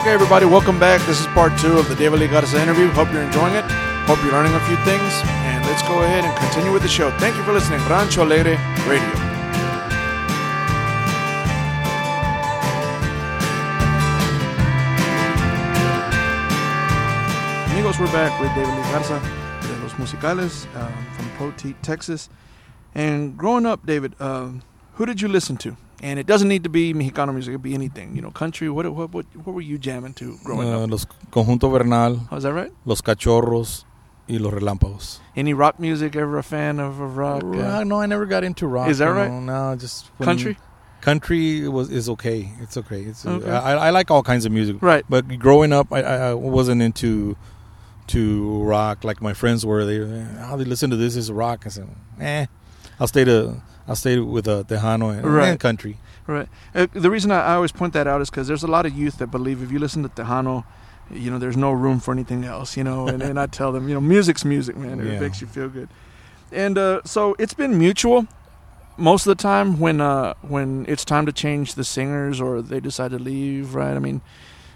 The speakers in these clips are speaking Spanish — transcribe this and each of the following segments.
Okay, everybody, welcome back. This is part 2 of the David Lee Garza interview. Hope you're enjoying it. Hope you're learning a few things. And let's go ahead and continue with the show. Thank you for listening. Rancho Alegre Radio. Amigos, we're back with David Lee Garza de Los Musicales from Poteet, Texas. And growing up, David, who did you listen to? And it doesn't need to be Mexicano music; it could be anything. You know, country. What were you jamming to growing up? Los Conjunto Bernal. Oh, is that right? Los Cachorros y Los Relámpagos. Any rock music? Ever a fan of rock? No, I never got into rock. Is that right? No, just country. Country is okay. It's okay. It's okay. I like all kinds of music. Right. But growing up, I wasn't into rock like my friends were. They listen to this as rock. I said, I'll stay with Tejano and country. Right. The reason I always point that out is because there's a lot of youth that believe if you listen to Tejano, you know, there's no room for anything else, you know. And I tell them, you know, music's music, man. It makes you feel good. And so it's been mutual most of the time when it's time to change the singers or they decide to leave, right? I mean,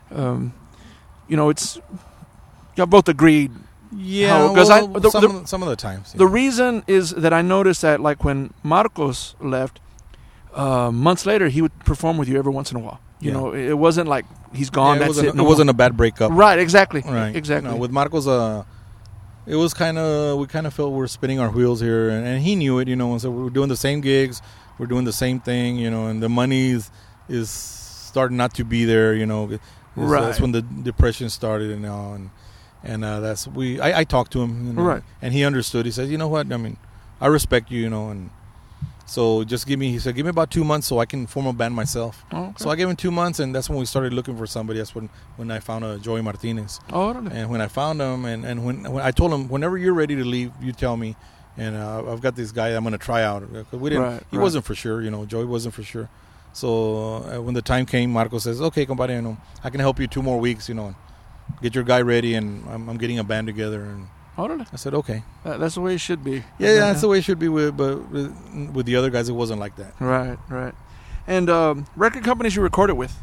you know, y'all both agreed. Yeah, because some of the times. The reason is that I noticed that, like, when Marcos left, months later, he would perform with you every once in a while. You know, it wasn't like he's gone. Yeah, that's it. It wasn't a bad breakup. Right, exactly. Right. Exactly. You know, with Marcos, it was we kind of felt we're spinning our wheels here, and he knew it, you know, and so we're doing the same gigs, we're doing the same thing, you know, and the money is starting not to be there, you know. Right. That's when the depression started, and now, and I talked to him, you know, right, and he understood. He said, you know what, I mean, I respect you, you know, and so he said, give me about 2 months so I can form a band myself. Oh, okay. So I gave him 2 months, and that's when we started looking for somebody. That's when I found Joey Martinez. Oh, really? And when I found him, and when I told him, whenever you're ready to leave, you tell me, and I've got this guy I'm going to try out. He wasn't for sure, you know, Joey wasn't for sure. So when the time came, Marco says, okay, compadre, you know, I can help you 2 more weeks, you know, get your guy ready, and I'm getting a band together. And I said, okay. That's the way it should be. Yeah, that's the way it should be. But with the other guys, it wasn't like that. Right. And record companies you recorded with?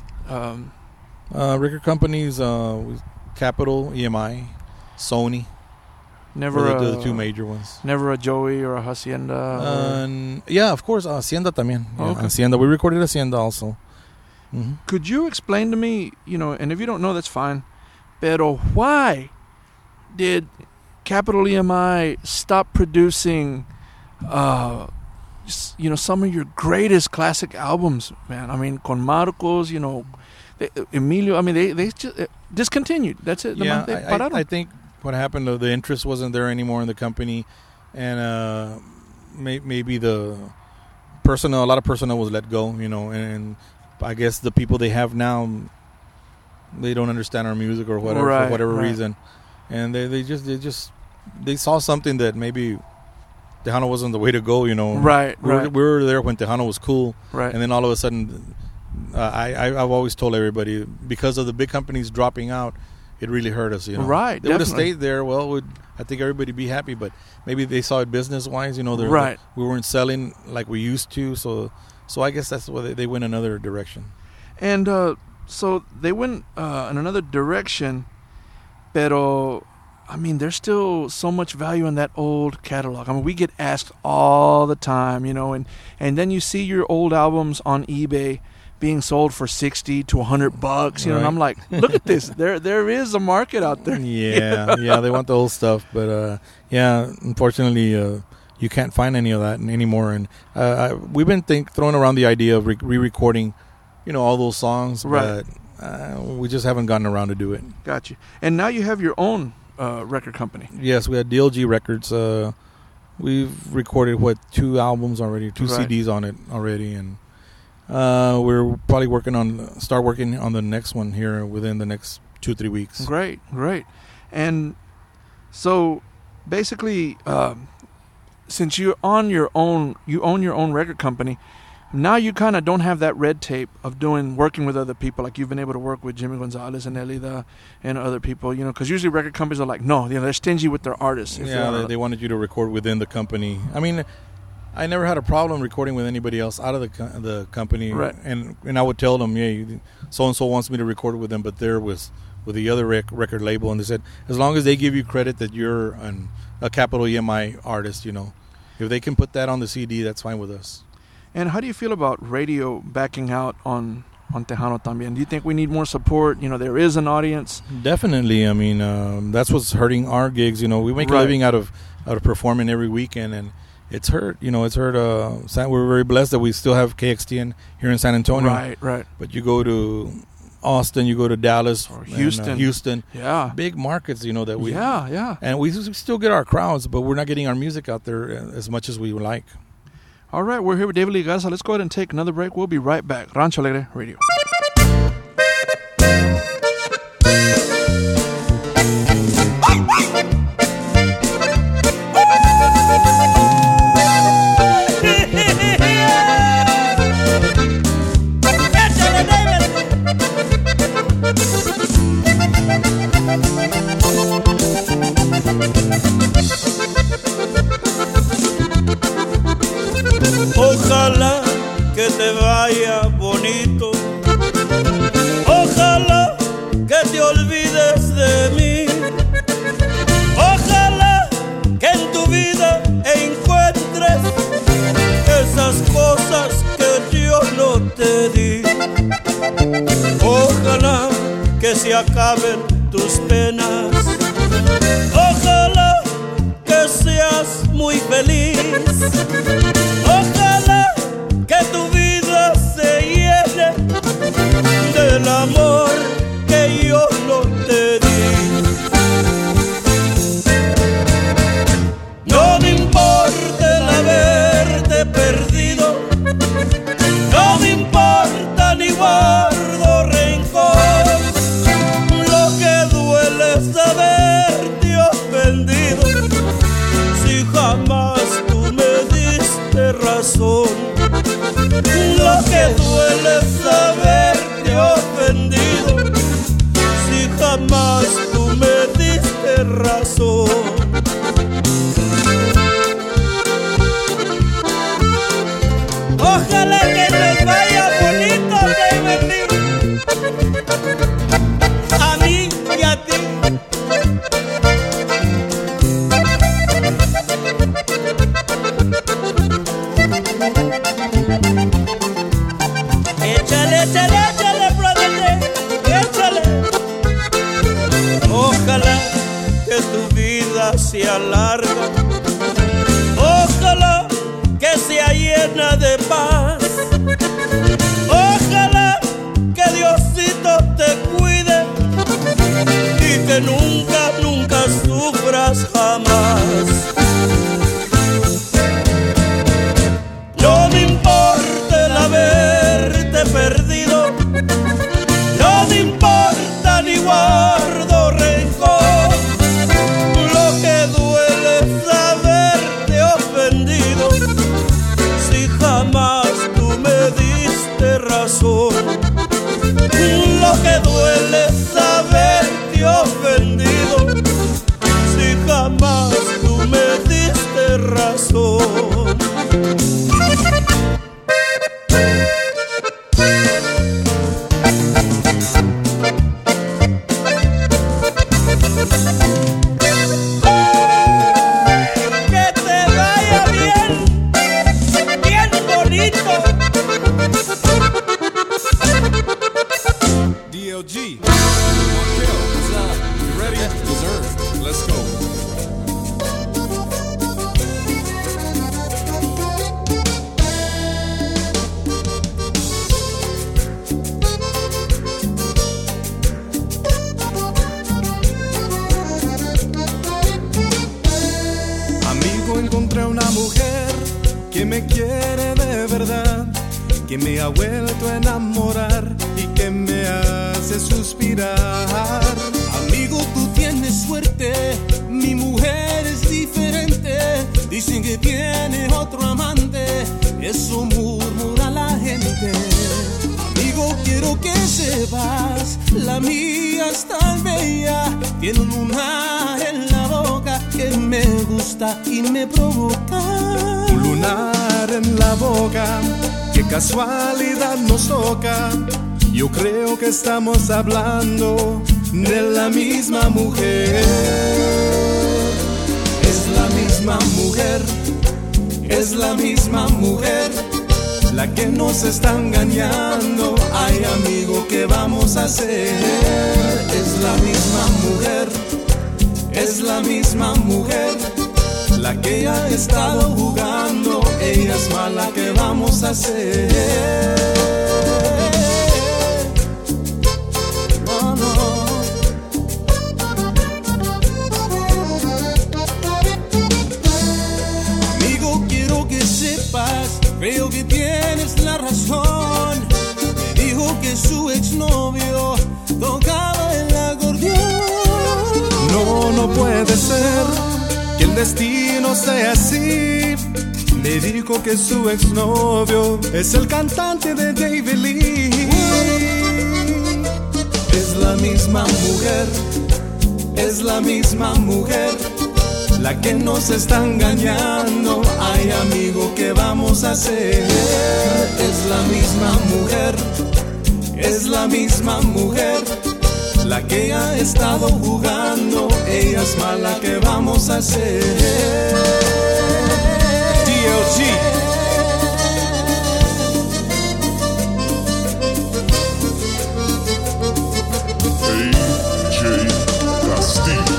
Record companies, Capitol, EMI, Sony. Never the two major ones. Never a Joey or a Hacienda? Yeah, of course. Hacienda también. Yeah, okay. Hacienda. We recorded Hacienda also. Mm-hmm. Could you explain to me, you know, and if you don't know, that's fine, pero why did Capitol EMI stop producing, you know, some of your greatest classic albums, man? I mean, con Marcos, you know, Emilio. I mean, they just discontinued. That's it. I think what happened, the interest wasn't there anymore in the company, and maybe a lot of personnel was let go, you know, and I guess the people they have now, they don't understand our music or whatever, for whatever reason, and they saw something that maybe Tejano wasn't the way to go, you know. Right. We were there when Tejano was cool, right? And then all of a sudden, I've always told everybody, because of the big companies dropping out, it really hurt us, you know. Right. They would have stayed there. Well, I think everybody would be happy, but maybe they saw it business-wise, you know. Right. We weren't selling like we used to, so I guess that's why they went another direction. And so they went in another direction, pero I mean, there's still so much value in that old catalog. I mean, we get asked all the time, you know, and then you see your old albums on eBay being sold for $60 to $100, you know, and I'm like, look at this. There is a market out there. Yeah, yeah, they want the old stuff, but yeah, unfortunately, you can't find any of that anymore. And we've been throwing around the idea of re-recording, you know, all those songs, right, but we just haven't gotten around to do it. Got you. And now you have your own record company. Yes, we had DLG Records. We've recorded 2 albums already, 2 CDs on it already, and we're probably start working on the next one here within the next 2-3 weeks. Great. And so basically, since you own your own record company, now you kind of don't have that red tape of working with other people. Like, you've been able to work with Jimmy Gonzalez and Elida and other people, you know, because usually record companies are like, no, you know, they're stingy with their artists. Yeah, they wanted you to record within the company. I mean, I never had a problem recording with anybody else out of the company. Right. And I would tell them, so-and-so wants me to record with them, but there was with the other record label. And they said, as long as they give you credit that you're a capital EMI artist, if they can put that on the CD, that's fine with us. And how do you feel about radio backing out on Tejano también? Do you think we need more support? There is an audience. Definitely. I mean, that's what's hurting our gigs. We make a living out of performing every weekend, and it's hurt. It's hurt. We're very blessed that we still have KXTN here in San Antonio. Right. But you go to Austin, you go to Dallas, or Houston. Yeah, big markets. That we. Yeah. And we still get our crowds, but we're not getting our music out there as much as we would like. All right, we're here with David Lee Garza. Let's go ahead and take another break. We'll be right back. Rancho Alegre Radio. Ojalá que te vaya bonito, ojalá que te olvides de mí, ojalá que en tu vida encuentres esas cosas que yo no te di, ojalá que se acaben tus penas, ojalá que seas muy feliz. Ojalá que tu vida se llene del amor que yo no te di. No me importa el haberte perdido, no me importa ni guardo rencor. Lo que duele es haberte ofendido, si jamás tú me diste razón. Lo que duele es haberte ofendido, si jamás tú me diste razón. Ojalá que nos vaya bonito, David Lee, a mí y a ti. Échale, brother, échale. Ojalá que tu vida sea larga, ojalá que sea llena de paz, ojalá que Diosito te cuide y que nunca sufras jamás. No me importa el haberte perdido, no me importa ni guardo rencor. Lo que duele es haberte ofendido, si jamás tú me diste razón. Lo que duele es haberte ofendido, si jamás tú me diste razón. DLG, Markel, what's up? You ready? Deserve. Let's go. Amigo, encontré una mujer que me quiere de verdad, que me ha vuelto a enamorar y que me hace suspirar. Amigo, tú tienes suerte, mi mujer es diferente. Dicen que tiene otro amante, eso murmura la gente. Amigo, quiero que sepas, la mía es tan bella, tiene un lunar en la boca que me gusta y me provoca. Un lunar besar en la boca, qué casualidad nos toca. Yo creo que estamos hablando de la misma mujer. Es la misma mujer, es la misma mujer, la que nos está engañando. Ay, amigo, ¿qué vamos a hacer? Es la misma mujer, es la misma mujer, la que ya ha estado jugando. Ella es mala, ¿qué vamos a hacer? No, no. Amigo, quiero que sepas, veo que tienes la razón. Me dijo que su exnovio tocaba el acordeón. No, no puede ser que el destino sea así. Me dijo que su exnovio es el cantante de David Lee. Es la misma mujer, es la misma mujer, la que nos está engañando. Ay, amigo, ¿qué vamos a hacer? Es la misma mujer, es la misma mujer, la que ha estado jugando. Ella es mala, ¿qué vamos a hacer? DLG. AJ Castillo.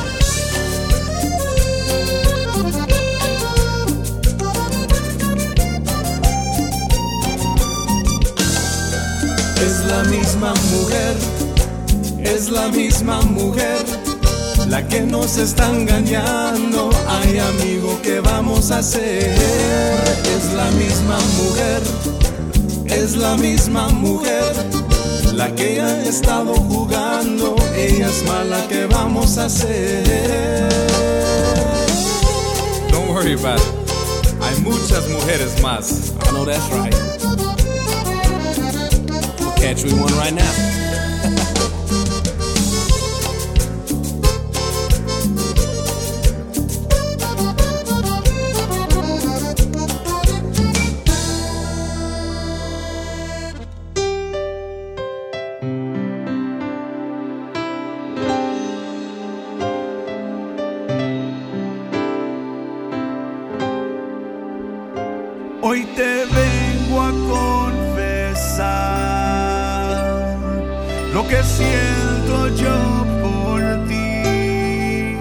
Es la misma mujer, es la misma mujer, la que nos está engañando. Ay, amigo, ¿qué vamos a hacer? Es la misma mujer, es la misma mujer, la que ha estado jugando. Ella es mala, ¿qué vamos a hacer? Don't worry about it. Hay muchas mujeres más. I know that's right. We'll catch you one right now. Hoy te vengo a confesar lo que siento yo por ti.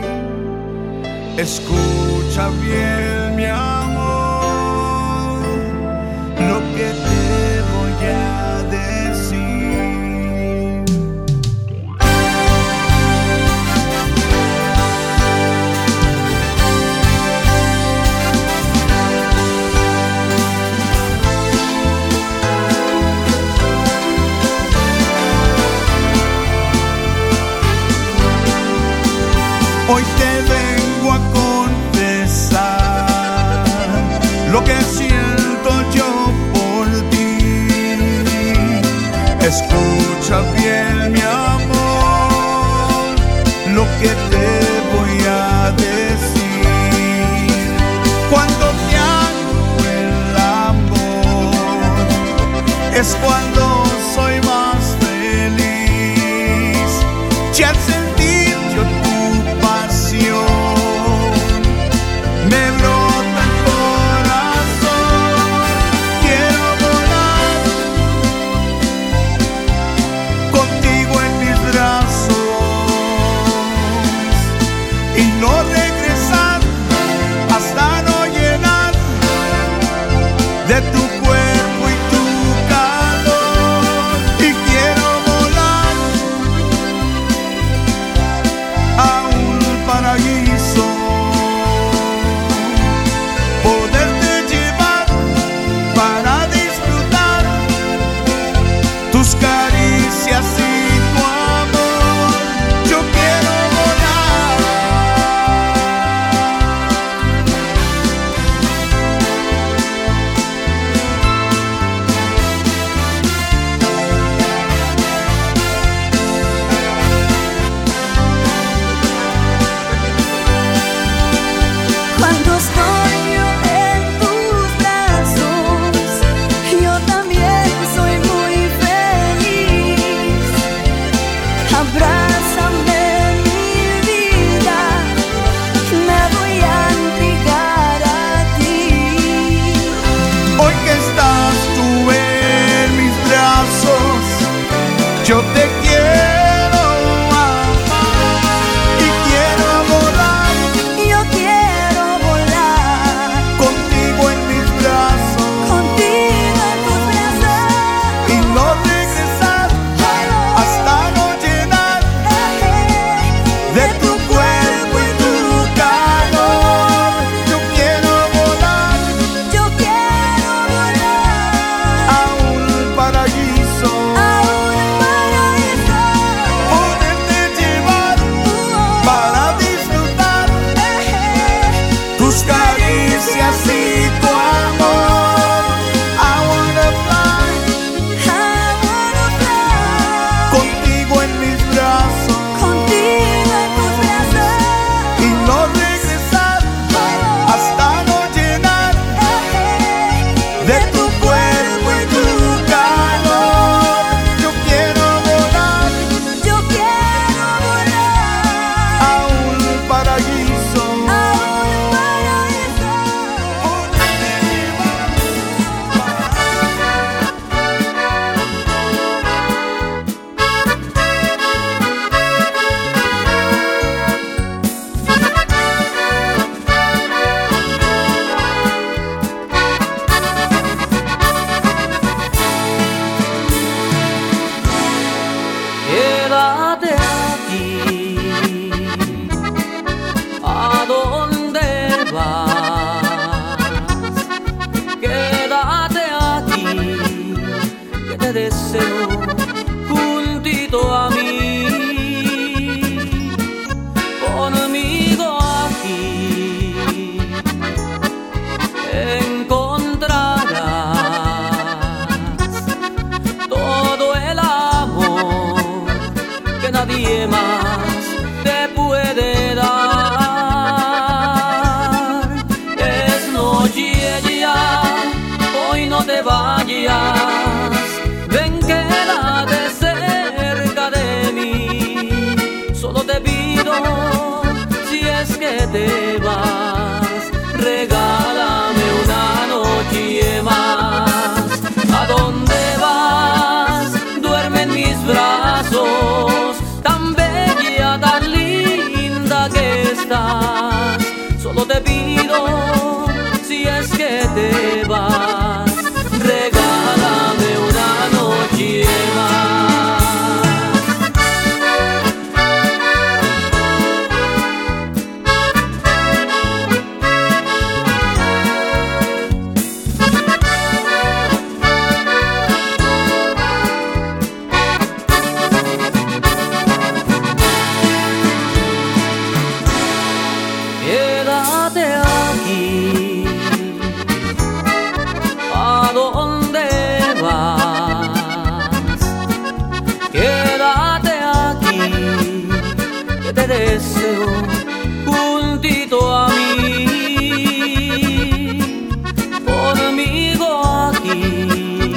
Escucha bien, mi amor, lo que te voy a decir. Hoy te vengo a confesar lo que siento yo por ti. Escucha bien, mi amor, lo que te voy a decir. Cuando te hago el amor es cuando soy más feliz. Y al sentir yo tu me brota el corazón. Quiero volar contigo en mis brazos y no regresar hasta no llenar de tu cuerpo y tu calor. Y quiero volar a un paraíso, poderte llevar para disfrutar tus caricias y tu amor. Yo quiero volar tus caricias y tu amor. I wanna fly, contigo en mis brazos, y no regresar hasta no llenar de tu cuerpo y tu calor. Yo quiero volar a un paraíso. Quédate aquí, ¿a dónde vas? Quédate aquí, que te deseo juntito a mí. Conmigo aquí encontrarás todo el amor que nadie más te puede dar. Es noche ya, hoy no te vayas, ven, quédate cerca de mí. Solo te pido, si es que te vas, regálame una noche más. ¿A dónde vas? Duerme en mis brazos, tan bella, tan linda que estás. Solo te pido, si es que te vas, regálame una noche más. Quédate aquí, ¿a dónde vas? Quédate aquí, que te deseo juntito a mí. Conmigo aquí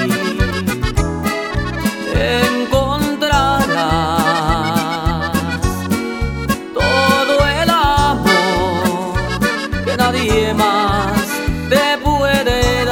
encontrarás todo el amor que nadie más te puede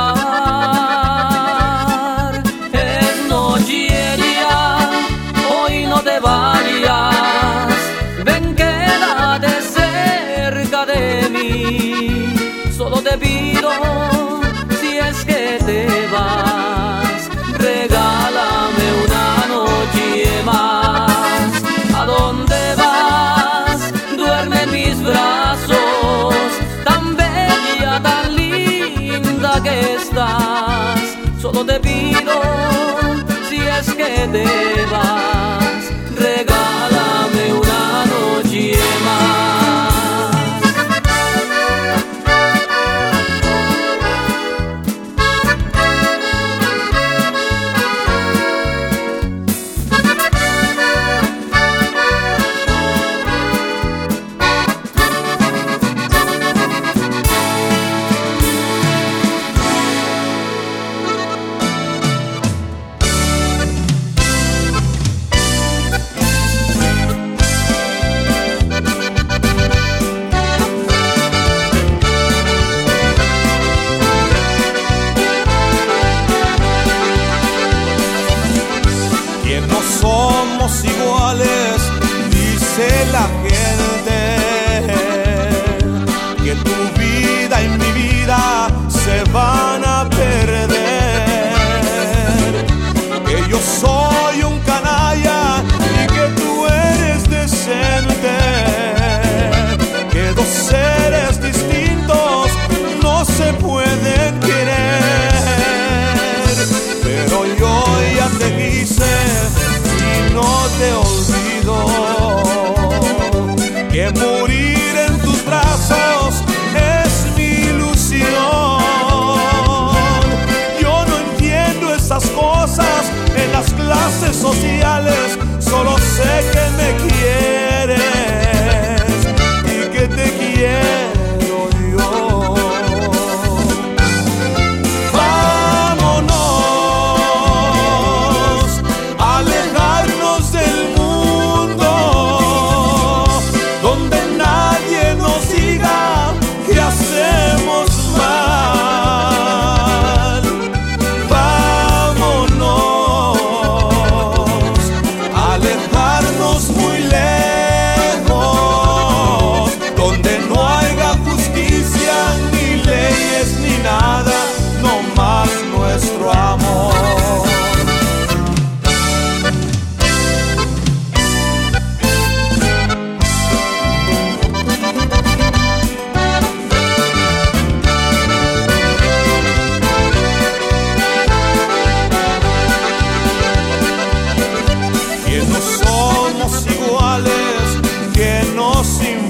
dar. Es noche ya, hoy no te vayas, ven, quédate cerca de mí. Solo te pido, si es que te vas, regálame una noche más. ¿A dónde vas? Duerme en mis brazos, tan bella, tan linda que estás. Solo te pido, si es que te vas, regálame una noche más.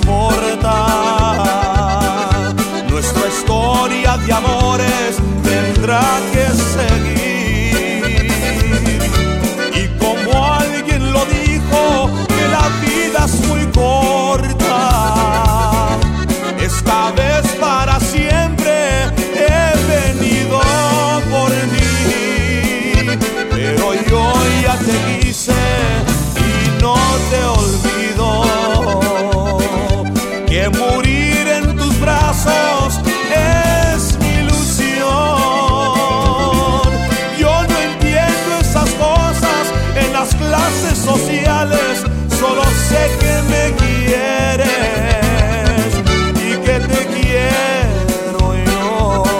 importa. Nuestra historia de amores tendrá que seguir. Y como alguien lo dijo, que la vida es muy corta. Esta vez para siempre he venido por ti, pero yo ya te quise y no te olvido. Que morir en tus brazos es mi ilusión. Yo no entiendo esas cosas en las clases sociales, solo sé que me quieres y que te quiero yo.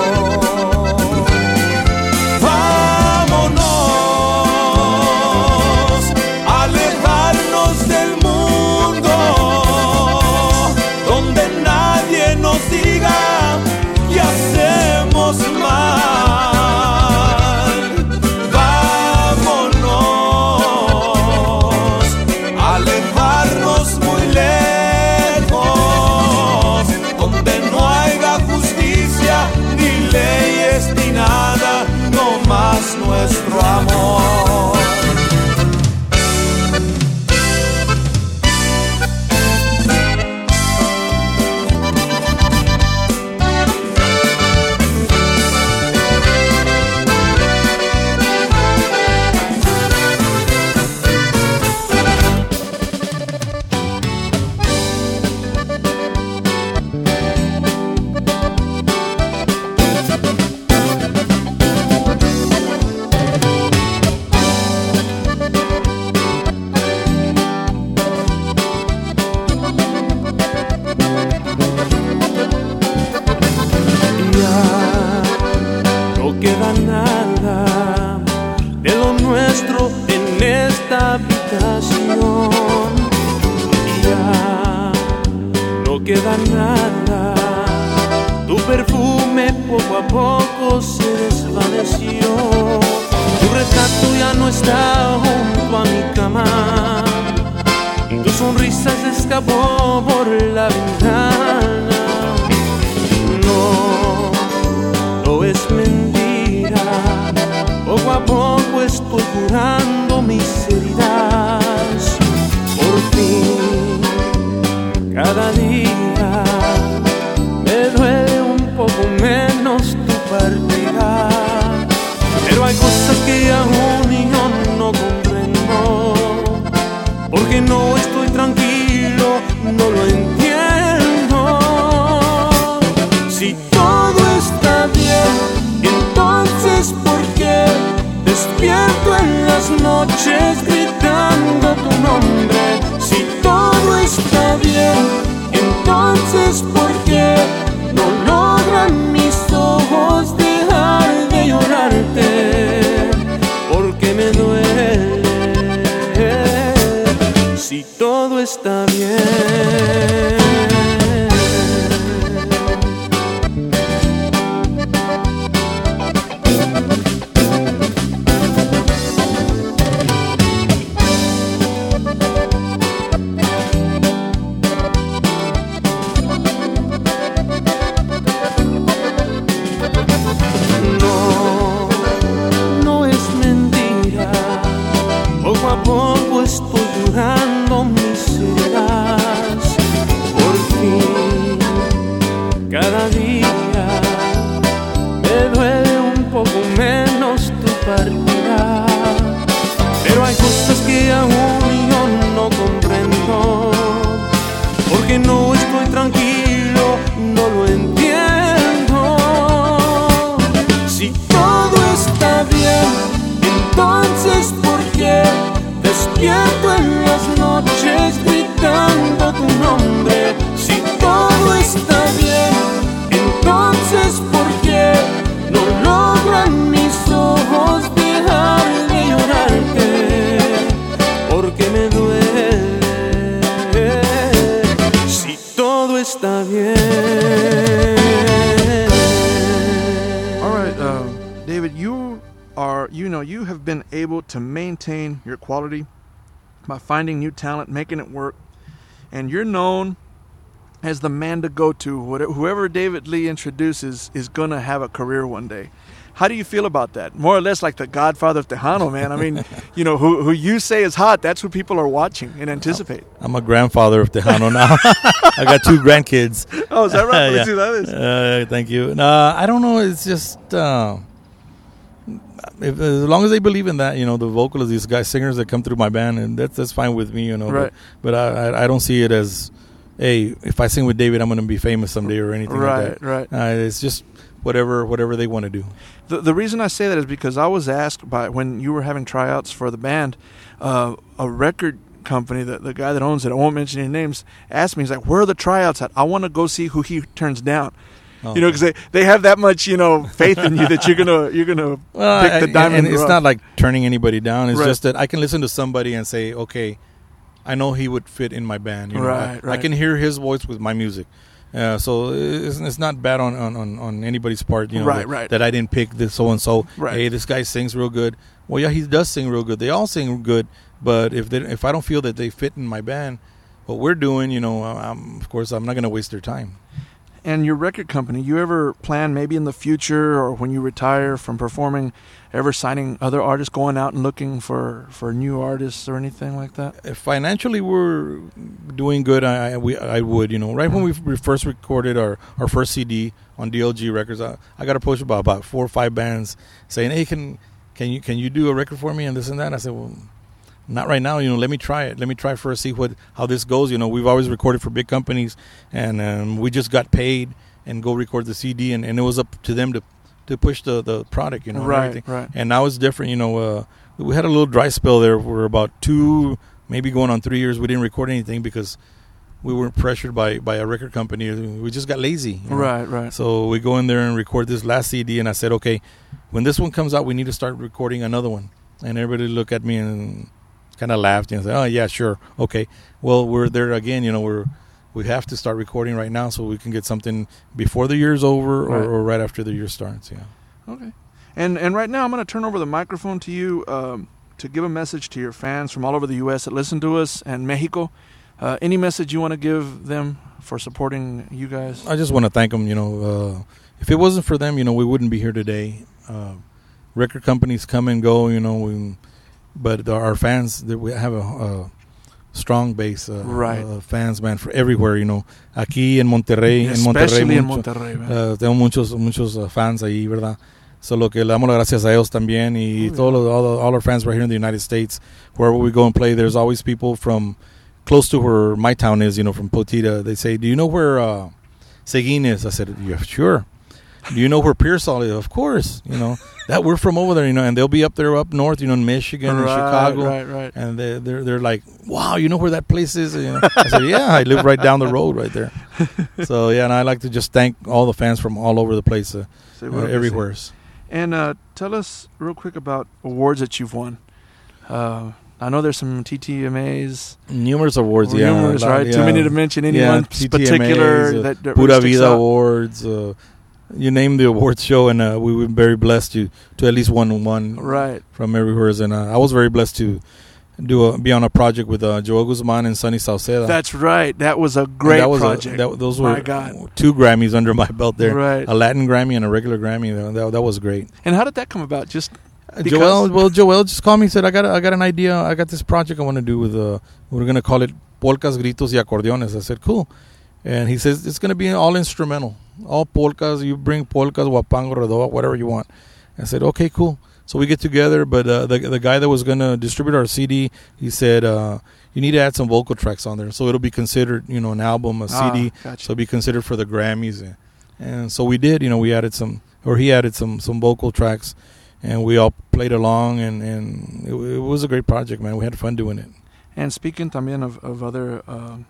Vámonos a alejarnos del mundo, donde nadie nos diga que hacemos mal. Vámonos a alejarnos muy lejos, donde no haya justicia, ni leyes, ni nada, no más nuestro amor. No queda nada de lo nuestro en esta habitación. Ya no queda nada. Tu perfume poco a poco se desvaneció. Tu retrato ya no está junto a mi cama. Tu sonrisa se escapó por la ventana. No es mentira, poco a poco estoy curando mis heridas. Por fin, cada día me duele un poco menos tu partida. Pero hay cosas que aún yo no comprendo, porque no estoy tranquilo, no lo entiendo. Si todo está bien, entonces ¿por qué despierto en las noches gritando tu nombre? Si todo está bien, entonces ¿por qué no logran mis ojos dejar de llorarte? Porque me duele. Si todo está bien. No es mentira, poco a poco estoy curando mis heridas. Por fin, cada día me duele un poco menos tu partida. Pero hay cosas que aún yo no comprendo, porque no estoy tranquilo, no lo entiendo. Si todo está bien, entonces ¿por qué despierto en las noches gritando tu nombre? Si todo está bien, entonces ¿por qué no logran mis ojos dejar de llorarte? Porque me duele. Si todo está bien. All right, David, you have been able to maintain your quality by finding new talent, making it work, and you're known as the man to go to. Whoever David Lee introduces is going to have a career one day. How do you feel about that? More or less like the Godfather of Tejano, man. I mean, you know, who you say is hot, that's who people are watching and anticipate. I'm a grandfather of Tejano now. I got 2 grandkids. Oh, is that right? Yeah. See, that is. Thank you. I don't know. It's just as long as they believe in that, you know, the vocalists, these guys, singers that come through my band, and that's fine with me, you know. Right. But I don't see it as, hey, if I sing with David, I'm going to be famous someday or anything like that. Right. It's just whatever they want to do. The reason I say that is because I was asked by, when you were having tryouts for the band, a record company, the guy that owns it, I won't mention any names, asked me, he's like, where are the tryouts at? I want to go see who he turns down. Oh. You know, because they have that much, you know, faith in you that you're gonna pick the diamond. And it's not like turning anybody down. It's just that I can listen to somebody and say, okay, I know he would fit in my band. You know? Right. I can hear his voice with my music. So it's not bad on anybody's part, you know, that I didn't pick this so and so. Hey, this guy sings real good. Well, yeah, he does sing real good. They all sing good, but if I don't feel that they fit in my band, what we're doing, you know, of course, I'm not going to waste their time. And your record company, you ever plan maybe in the future or when you retire from performing, ever signing other artists, going out and looking for new artists or anything like that? If financially we're doing good, I would, you know. Right when we first recorded our first CD on DLG Records, I got approached about 4 or 5 bands saying, hey, can you do a record for me and this and that? And I said, well, not right now, you know, let me try it. Let me try first, see how this goes. You know, we've always recorded for big companies, and we just got paid and go record the CD, and it was up to them to push the product, you know. Right. And now it's different, you know. We had a little dry spell there for about 2, maybe going on 3 years. We didn't record anything because we weren't pressured by a record company. We just got lazy. You know? Right. So we go in there and record this last CD, and I said, okay, when this one comes out, we need to start recording another one. And everybody looked at me and kind of laughed and said, oh, yeah, sure, okay. Well, we're there again, you know, we have to start recording right now so we can get something before the year's over or right after the year starts, yeah. Okay. And right now I'm going to turn over the microphone to you to give a message to your fans from all over the U.S. that listen to us and Mexico. Any message you want to give them for supporting you guys? I just want to thank them, you know. If it wasn't for them, you know, we wouldn't be here today. Record companies come and go, you know, but our fans, we have a strong base, fans, man, for everywhere, you know. Aquí en Monterrey, especially in Monterrey, tengo muchos fans ahí, ¿verdad? Solo que le damos las gracias a ellos también y all our fans right here in the United States, wherever we go and play, there's always people from close to where my town is, you know, from Potita. They say, do you know where Seguin is? I said, yeah, sure. Do you know where Pearsall is? Of course, you know that we're from over there, you know, and they'll be up there up north, you know, in Michigan and Chicago, right. And they're like, wow, you know where that place is? You know? I said, yeah, I live right down the road right there. So yeah, and I like to just thank all the fans from all over the place, everywhere. And tell us real quick about awards that you've won. I know there's some TTMAs. Numerous awards, numerous, right? Yeah. Too many to mention any one particular. That Pura Vida Awards. You name the awards show, and we were very blessed to at least won one from everywhere. And I was very blessed to be on a project with Joel Guzman and Sonny Sauceda. That's right. That was a great project. Those were 2 Grammys under my belt there. Right. A Latin Grammy and a regular Grammy. That was great. And how did that come about? Just Joel just called me and said, I got an idea. I got this project I want to do with we're going to call it Polcas, Gritos y Acordeones. I said, cool. And he says, it's going to be all instrumental. All polkas. You bring polkas, huapango, redowa, whatever you want. I said, okay, cool. So we get together, but the guy that was going to distribute our CD, he said, you need to add some vocal tracks on there. So it'll be considered, you know, an album, a CD. Gotcha. So it'll be considered for the Grammys. And so we did, you know, he added some vocal tracks, and we all played along, and it was a great project, man. We had fun doing it. And speaking también of other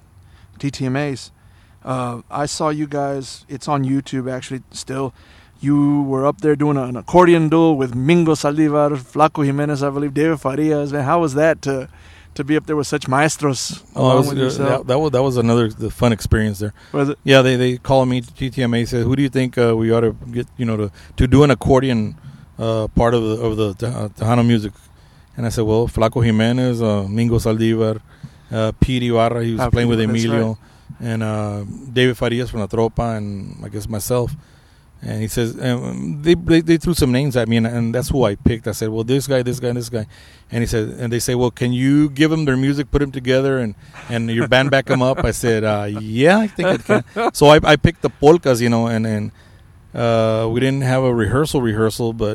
TTMAs, I saw you guys, it's on YouTube actually still, you were up there doing an accordion duel with Mingo Saldivar, Flaco Jimenez, I believe, David Farias. Man, how was that to be up there with such maestros? That was another fun experience there. Was it? Yeah, they called me to TTMA, said, who do you think we ought to get, you know, to do an accordion part of the Tejano music? And I said, well, Flaco Jimenez, Mingo Saldivar, Pete Ibarra, he was playing with Emilio. and David Farias from La Tropa, and I guess myself. And he says, they threw some names at me, and that's who I picked. I said, well, this guy, this guy, and this guy. And he said, and they say, well, can you give them their music, put them together, and your band back them up? I said, yeah, I think it can. So I picked the polkas, you know, and we didn't have a rehearsal, but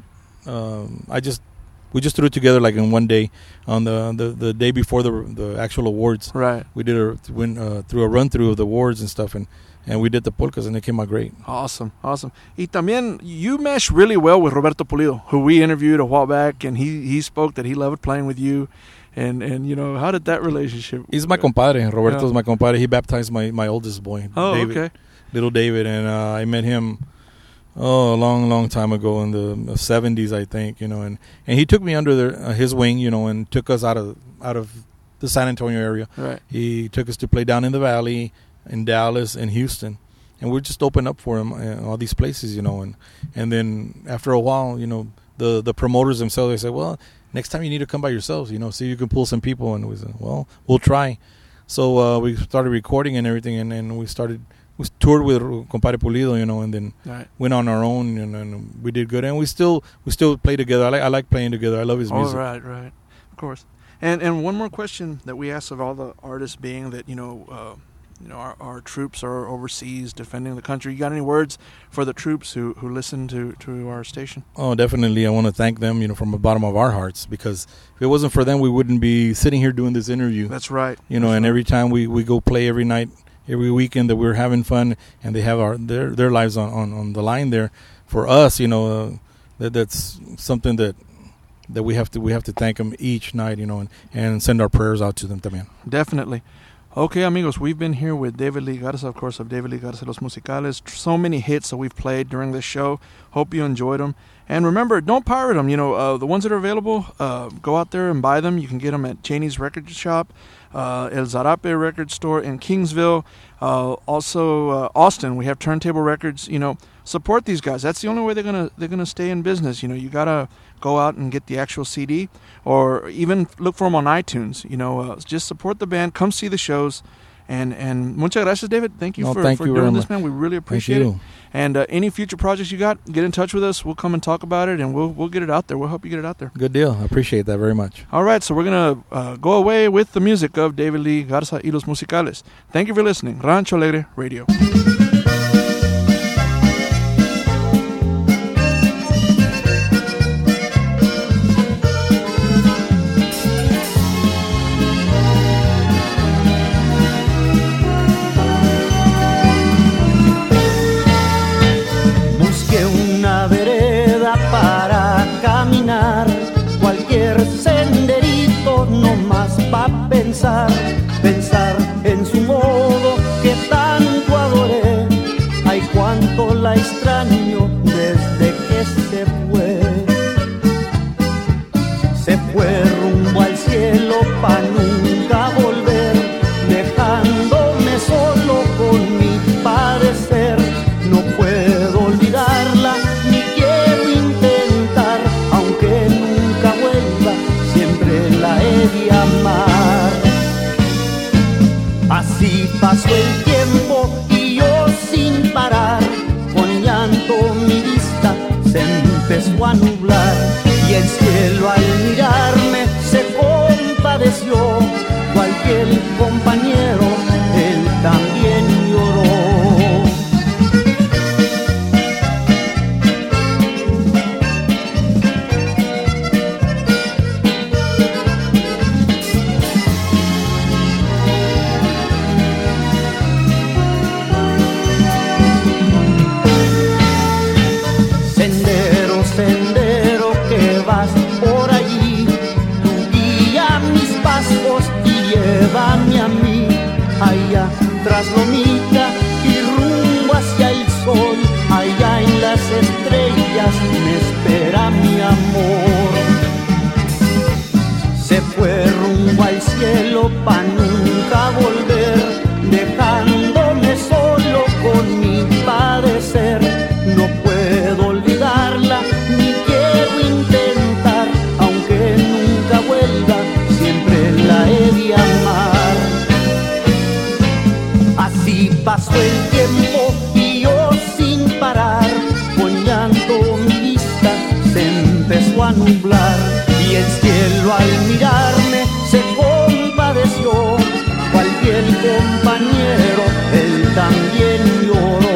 we just threw it together like in one day on the day before the actual awards. Right. We did through a run through of the awards and stuff, and we did the polkas, and it came out great. Awesome. Y también, you mesh really well with Roberto Pulido, who we interviewed a while back, and he spoke that he loved playing with you. And you know, how did that relationship? He's my compadre. Roberto's my compadre. He baptized my oldest boy, David, okay. Little David, and I met him a long time ago in the 70s, I think. You know, and he took me under his wing, you know, and took us out of the San Antonio area. Right. He took us to play down in the Valley, in Dallas, and Houston, and we just opened up for him all these places, you know, and then after a while, you know, the promoters themselves, they said, well, next time you need to come by yourselves, you know, see if you can pull some people, and we said, well, we'll try. So we started recording and everything, and we toured with Compadre Pulido, you know, and then went on our own, and we did good, and we still play together. I like playing together. I love his music. Oh, right, of course. And one more question that we ask of all the artists, being that our troops are overseas defending the country. You got any words for the troops who listen to our station? Oh, definitely. I want to thank them, you know, from the bottom of our hearts, because if it wasn't for them, we wouldn't be sitting here doing this interview. That's right. You know, and every time we go play every night, every weekend, that we're having fun, and they have their lives on the line there for us, you know, that's something that we have to thank them each night, you know, and send our prayers out to them también. Definitely. Okay, amigos, we've been here with David Lee Garza, of course, of David Lee Garza Los Musicales. So many hits that we've played during this show. Hope you enjoyed them. And remember, don't pirate them. You know, the ones that are available, go out there and buy them. You can get them at Cheney's Record Shop, El Zarape Record Store in Kingsville. Also, Austin, we have Turntable Records. You know, support these guys. That's the only way they're gonna stay in business. You know, you gotta go out and get the actual CD, or even look for them on iTunes. You know, just support the band. Come see the shows. And muchas gracias, David. Thank you for doing this, man. We really appreciate it. And any future projects you got, get in touch with us. We'll come and talk about it, and we'll get it out there. We'll help you get it out there. Good deal. I appreciate that very much. All right, so we're going to go away with the music of David Lee Garza y Los Musicales. Thank you for listening. Rancho Alegre Radio. Senderito no más pa' pensar en su modo que tanto adoré. Ay, cuánto la extraño desde que se fue rumbo al cielo pa' nunca volver, dejándome solo con mi padecer. No puedo olvidarla ni quiero intentar, aunque nunca vuelva, siempre la he de amar. Así pasó el tiempo y yo sin parar, con llanto mi vista se empezó a nublar, y el cielo al mirarme se compadeció, cualquier compañero él también lloró. Sendero que vas por allí, tú guía mis pasos y lleva mi tiempo y yo sin parar, con llanto mi vista se empezó a nublar y el cielo al mirarme se compadeció, cualquier compañero él también lloró.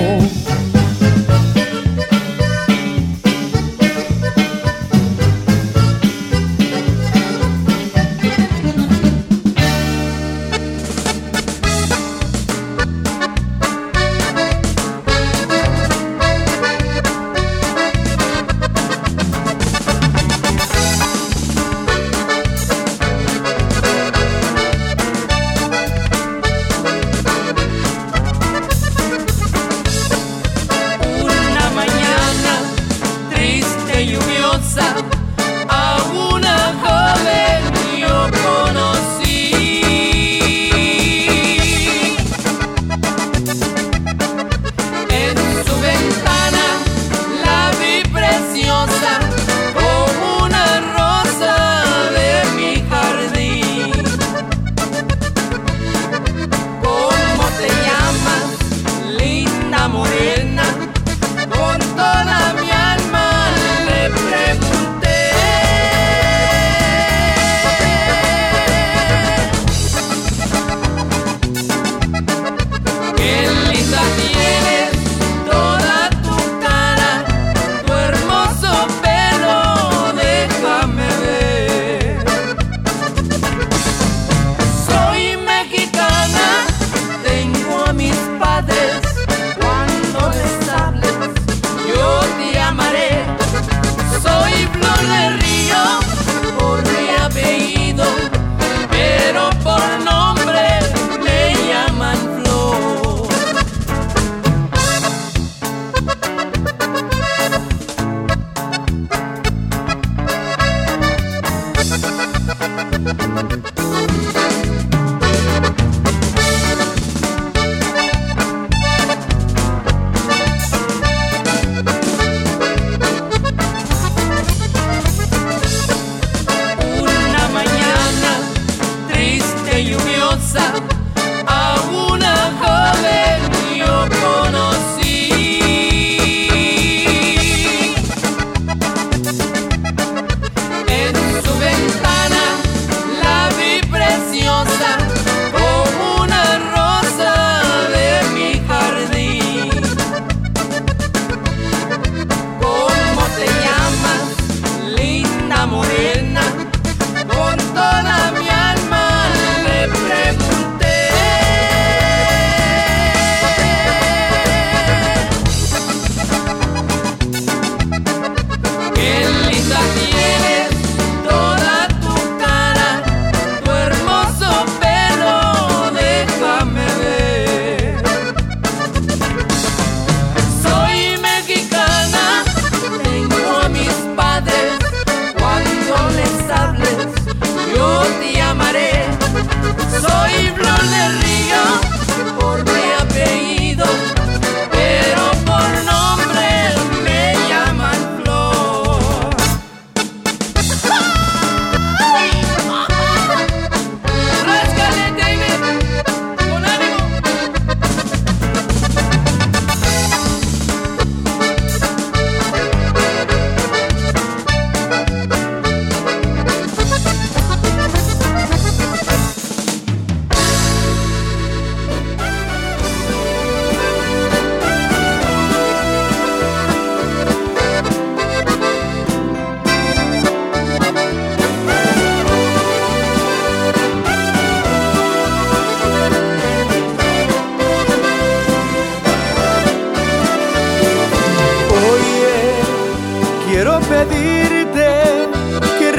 pedirte que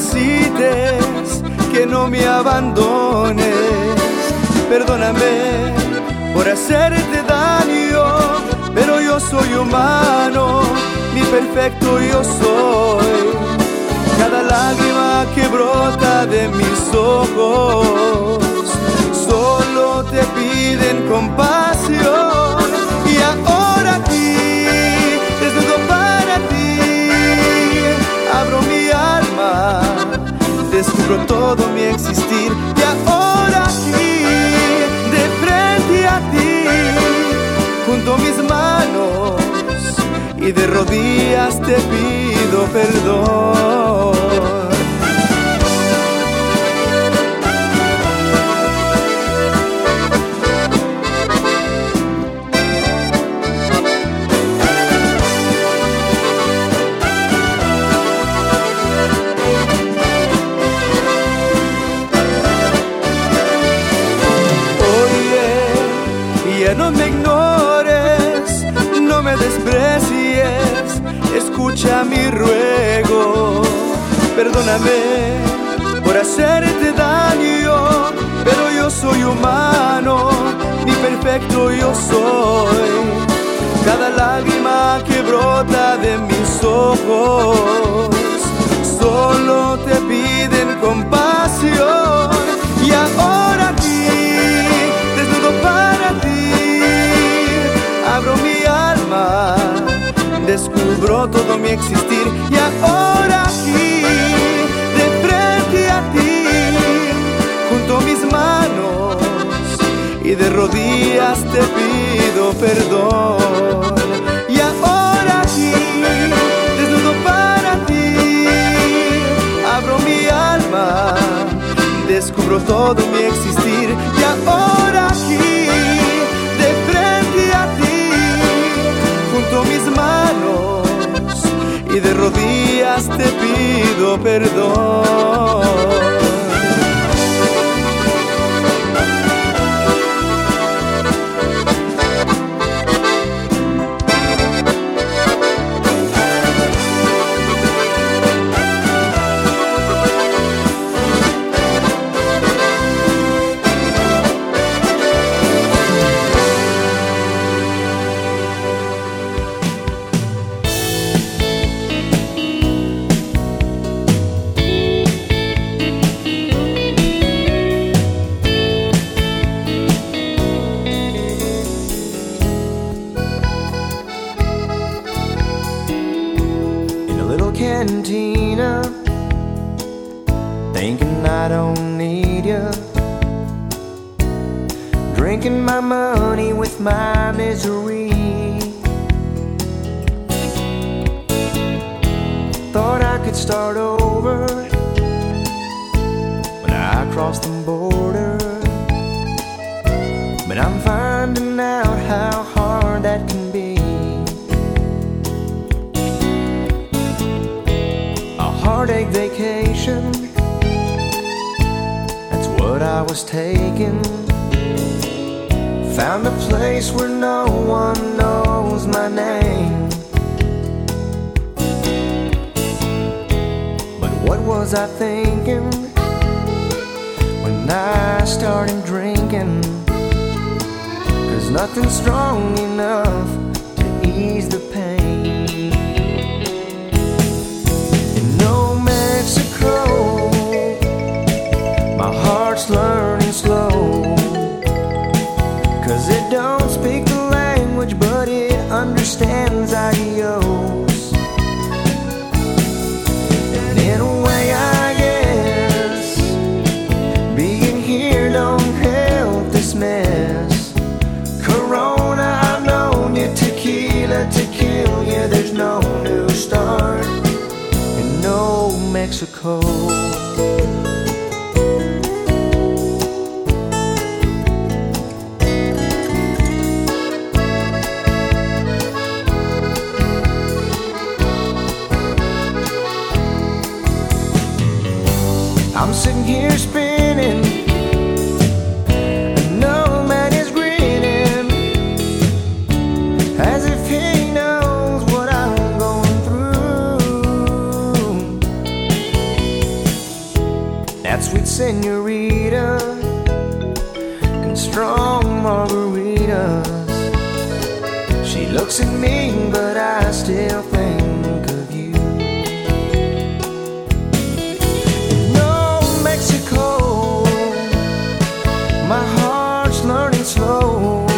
recapacites, que no me abandones. Perdóname por hacerte daño, pero yo soy humano, ni perfecto yo soy. Cada lágrima que brota de mis ojos solo te piden compasión. Y ahora aquí, desnudo para ti, abro mi alma, descubro todo mi existir. Y ahora aquí, de frente a ti, y de rodillas te pido perdón. No me ignores, no me desprecies, escucha mi ruego. Perdóname por hacerte daño, pero yo soy humano, ni perfecto yo soy. Cada lágrima que brota de mis ojos solo te piden compasión. Y ahora aquí, desnudo para ti, abro mi alma, descubro todo mi existir. Y ahora aquí, de frente a ti, junto a mis manos y de rodillas te pido perdón. Y ahora aquí, desnudo para ti, abro mi alma, descubro todo mi existir. Y ahora aquí, de frente a ti, junto a mis manos y de rodillas te pido perdón. Cantina, thinking I don't need you, drinking my money with my misery. Thought I could start over when I crossed the border, but I'm finding out how hard that can be. Heartache vacation, that's what I was taking. Found a place where no one knows my name. But what was I thinking when I started drinking? 'Cause nothing's strong enough to ease the pain. My heart's learning slow, 'cause it don't speak the language, but it understands adios. And in a way I guess being here don't help this mess. Corona, I've known you, tequila to kill you. There's no new start in no Mexico. I'm sitting here spinning, and no man is grinning, as if he knows what I'm going through. That sweet senorita and strong margaritas, she looks at me, but I still think of you. My heart's learning slow.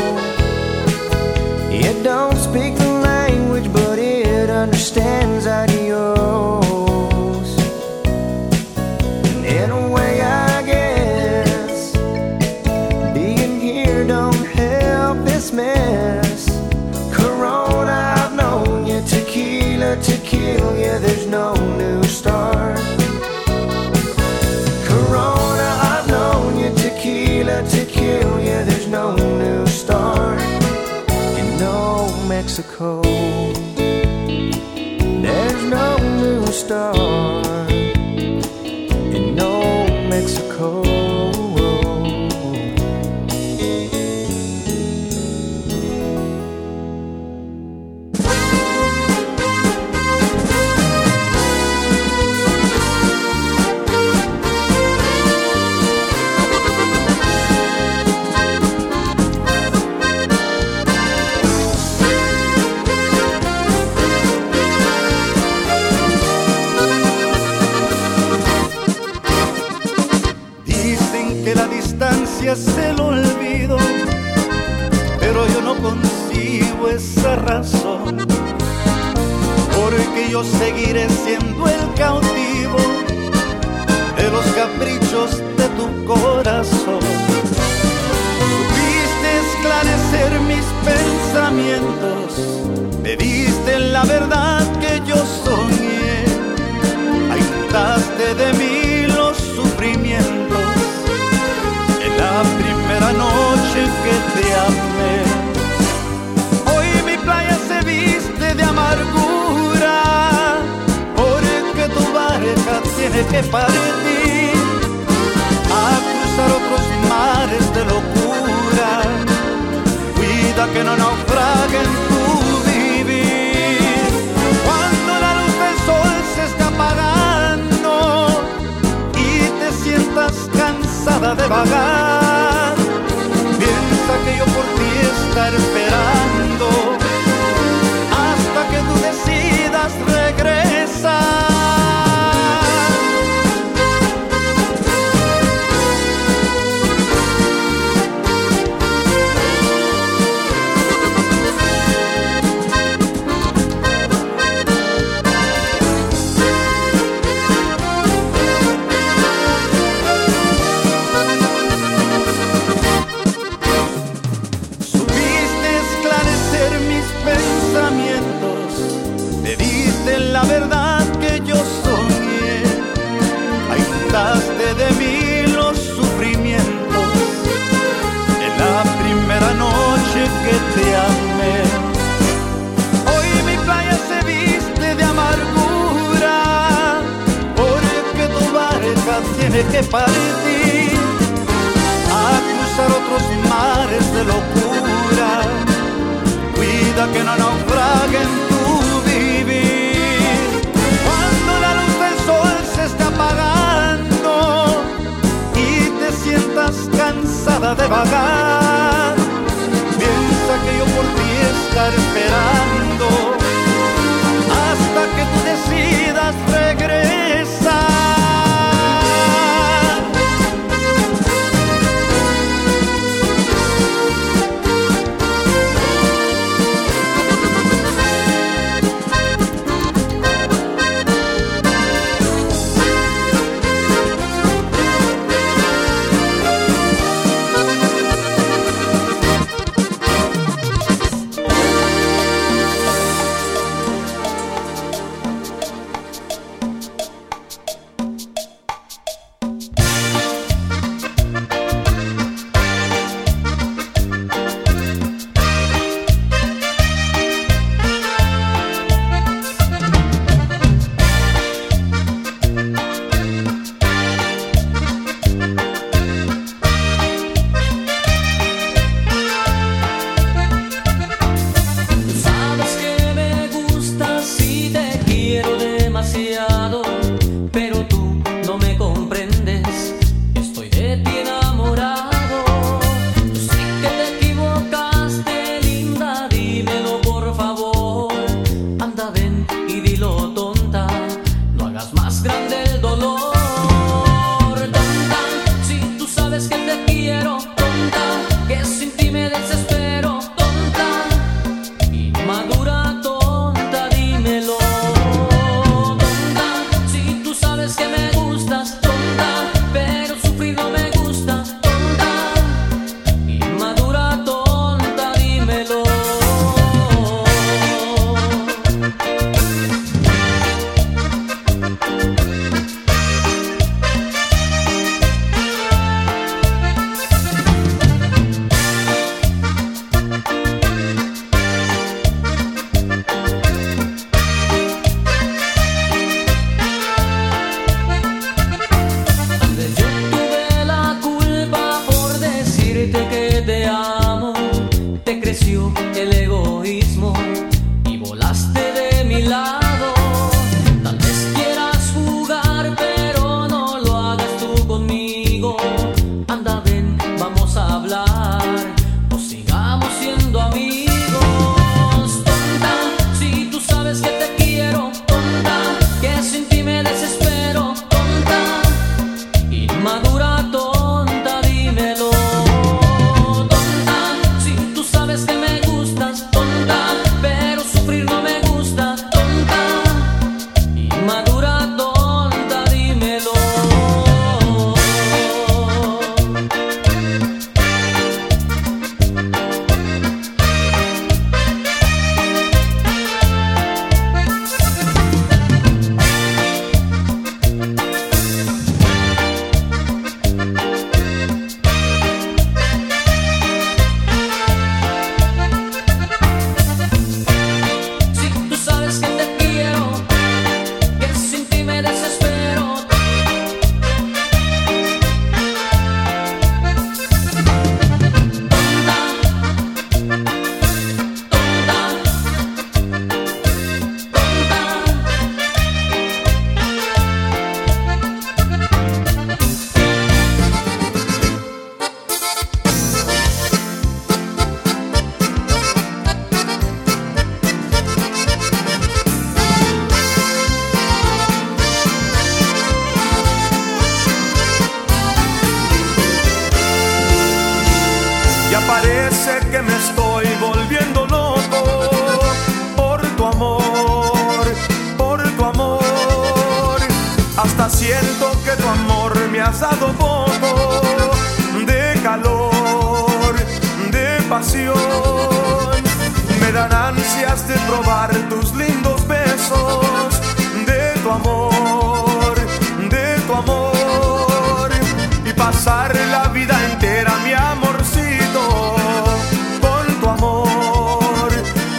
It don't speak the language, but it understands adios. And in a way I guess being here don't help this mess. Corona, I've known you to no new start. Corona, I've known you. Tequila to kill you, there's no new start. In no Mexico, there's no new start. In no Mexico. Es el olvido, pero yo no concibo esa razón, porque yo seguiré siendo el cautivo de los caprichos de tu corazón. Supiste esclarecer mis pensamientos, me diste la verdad que yo soñé, ayudaste de mí los sufrimientos. La primera noche que te amé, hoy mi playa se viste de amargura, porque tu barca tiene que partir a cruzar otros mares de locura. Cuida que no naufrague en tu vivir. Cuando la luz del sol se está apagando y te sientas cansada de vagar, piensa que yo por ti estaré esperando hasta que tú decidas regresar. Me diste la verdad que yo soñé, ayudaste de mí los sufrimientos en la primera noche que te amé. Hoy mi playa se viste de amargura, porque tu barca tiene que partir a cruzar otros mares de locura. Cuida que no naufrague en tu vivir. Cuando la luz del sol se está apagando y te sientas cansada de vagar, piensa que yo por ti estaré esperando hasta que tú decidas regresar. que tu amor me has dado poco de calor, de pasión. Me dan ansias de probar tus lindos besos, de tu amor, y pasar la vida entera, mi amorcito, con tu amor,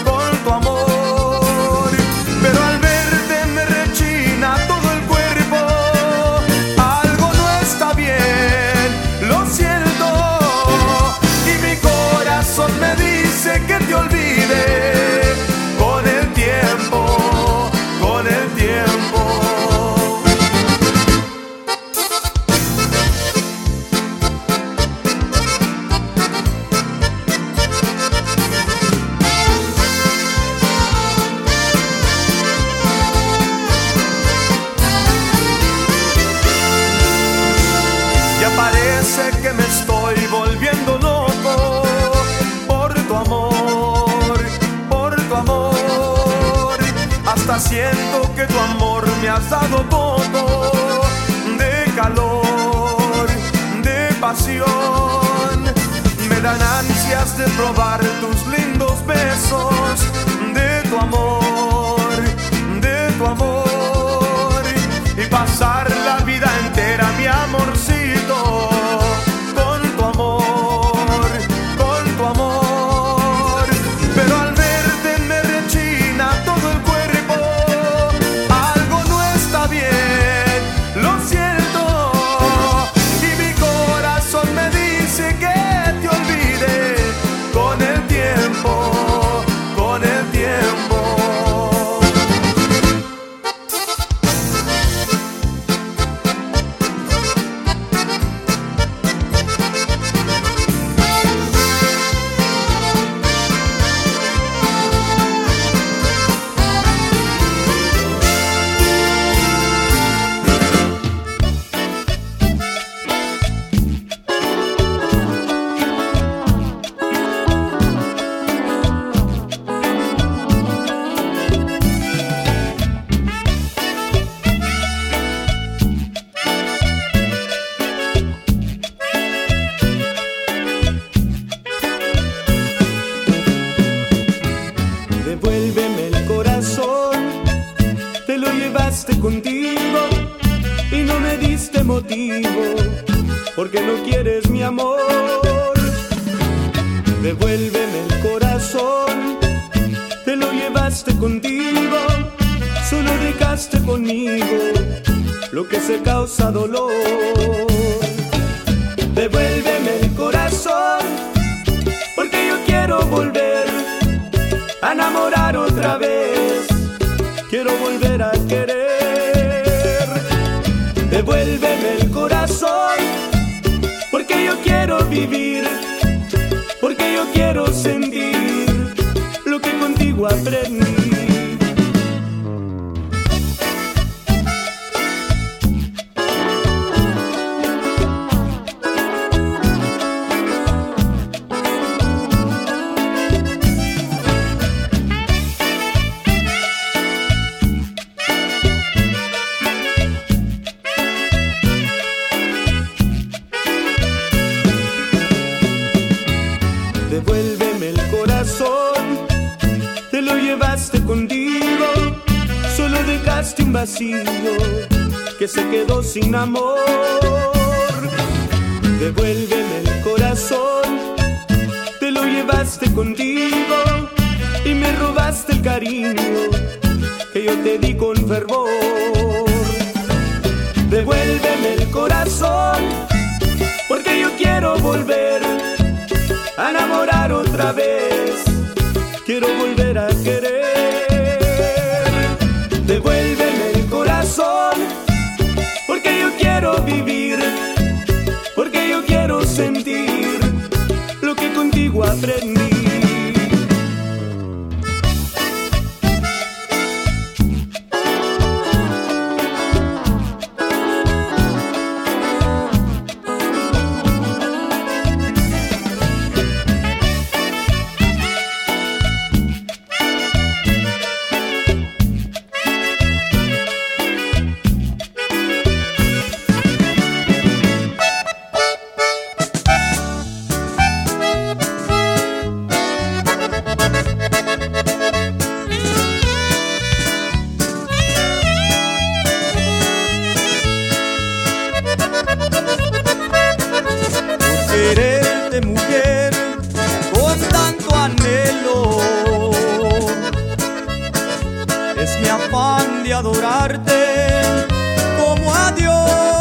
pero al verte me rechina todo el cuerpo, algo no está bien, lo siento, y mi corazón me dice que te olvide con el tiempo, con el tiempo. Ya parece que me estoy volviendo loco por tu amor, hasta siento que tu amor me has dado poco de calor, de pasión. Me dan ansias de probar tus lindos besos, de tu amor, y pasar la vida entera, mi amorcito, con tu amor, pero al verte me rechina todo el cuerpo, algo no está bien, lo siento, y mi corazón me dice que te olvide con el tiempo, con el tiempo. Devuélveme el corazón, te lo llevaste contigo y no me diste motivo, porque no quieres mi amor. Devuélveme el corazón, te lo llevaste contigo, solo dejaste conmigo lo que se causa dolor. Devuélveme el corazón, porque yo quiero volver a enamorar otra vez, quiero volver a querer. Devuélveme el corazón, porque yo quiero vivir, porque yo quiero sentir lo que contigo aprendí. Devuélveme el corazón, te lo llevaste contigo, solo dejaste un vacío que se quedó sin amor. Devuélveme el corazón, te lo llevaste contigo y me robaste el cariño que yo te di con fervor. Devuélveme el corazón, porque yo quiero volver a enamorar otra vez, quiero volver a querer. Devuélveme el corazón, porque yo quiero vivir, porque yo quiero sentir lo que contigo aprendí. adorarte como a Dios.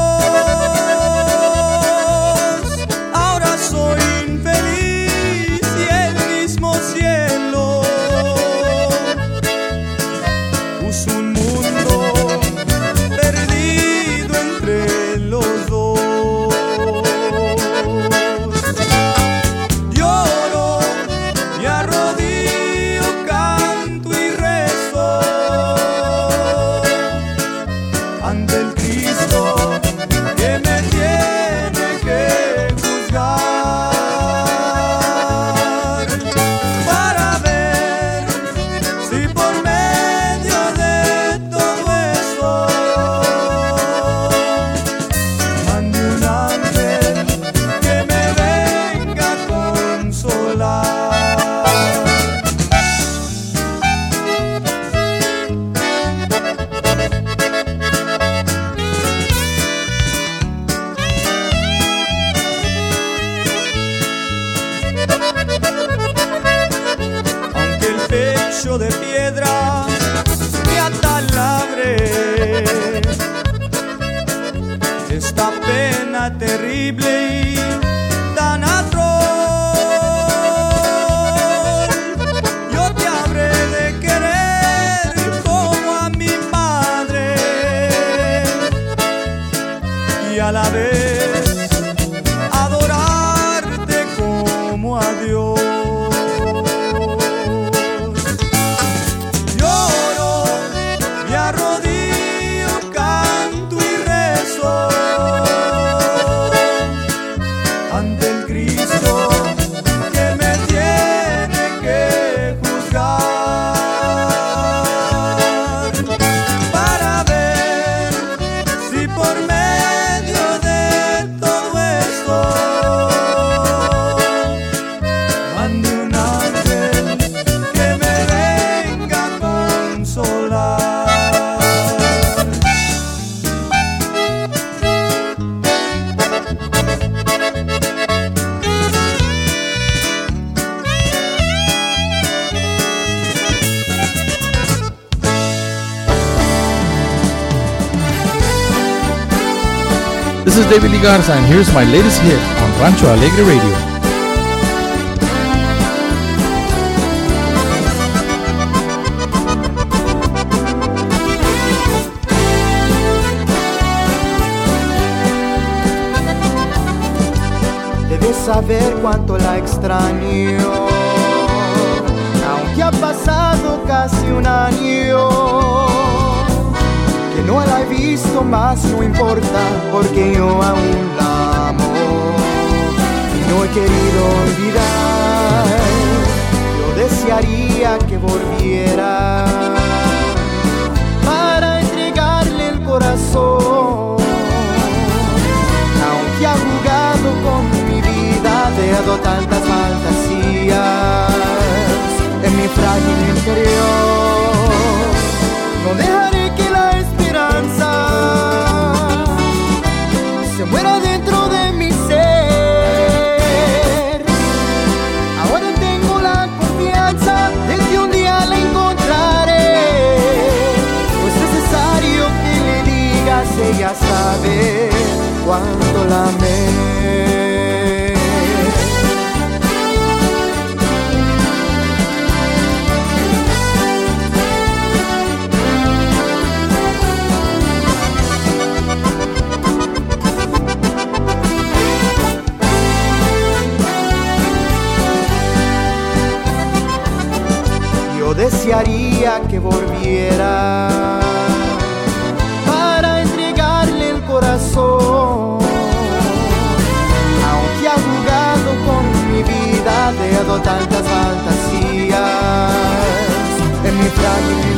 Ahora soy infeliz y el mismo cielo puso un mundo perdido entre los dos. Lloro, me arrodillo, canto y rezo ante el Cristo que me tiene que juzgar, para ver si por medio de todo eso mande un ángel que me venga a consolar. Aunque el pecho de piedra me atalabre, esta pena terrible y tan atroz, yo te habré de querer como a mi madre y a la vez adorarte como a Dios. Lloro, me arrodillo, canto y rezo ante el Cristo que me tiene que juzgar, para ver si por medio de todo esto mande un ángel que me venga a consolar. This is David Lee Garza, and here's my latest hit on Rancho Alegre Radio. Debes saber cuánto la extraño, aunque ha pasado casi un año que no la he visto más, no importa, porque yo aún la amo y no he querido olvidar. Yo desearía que volviera para entregarle el corazón, aunque ha jugado con mi vida, te ha dado tantas fantasías en mi frágil interior. No dejaré que la esperanza se muera dentro de mi ser. Ahora tengo la confianza de que un día la encontraré. No es necesario que le digas, ella sabe cuánto la amé. Yo desearía que volviera para entregarle el corazón, aunque ha jugado con mi vida, te ha dado tantas fantasías en mi frágil